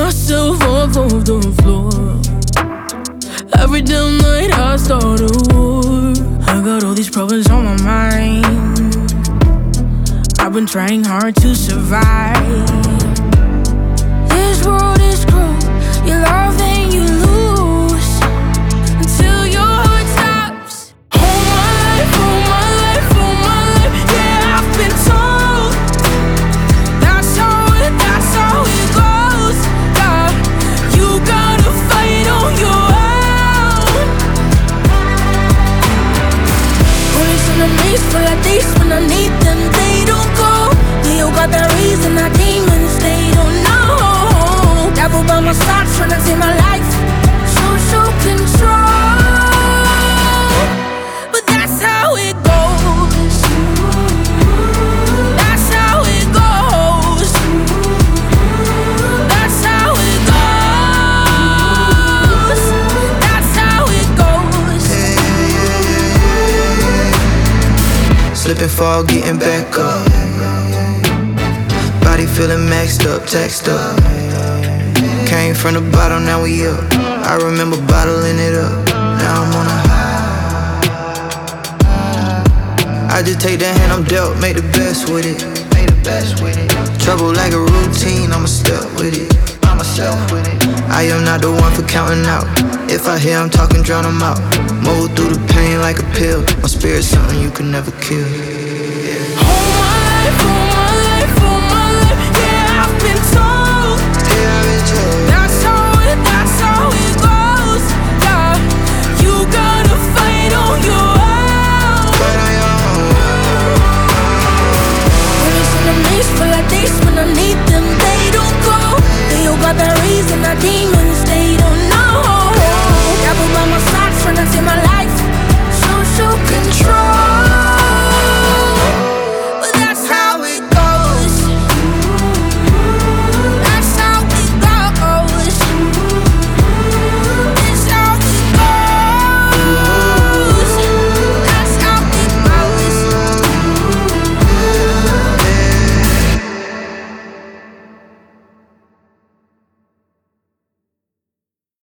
myself off of the floor. Every damn night I start a war. I got all these problems on my mind. I've been trying hard to survive. This world is cruel. You love and you lose until your heart stops. All my life, all my life, all my life, yeah, I've been told that's how it goes. Yeah, you gotta fight on your own. Always enemies full of these when I need them, they don't go. You got that reason, that demons, they don't know. Devil by my side, trying to take my life. So control. But that's how it goes. That's how it goes. That's how it goes. That's how it goes. Slip and fall, getting back up. Body feeling maxed up, taxed up. Came from the bottom, now we up. I remember bottling it up. Now I'm on a high. I just take the hand I'm dealt, make the best with it. Trouble like a routine, I'ma step with it. I am not the one for counting out. If I hear I'm talking, drown 'em out. Move through the pain like a pill. My spirit's something you can never kill. All my life, all my life, all my life, yeah, I've been told. That's how it goes. Yeah, you gotta fight on your own. Always enemies full of these when I need them, they don't go. They all got that reason, that demon.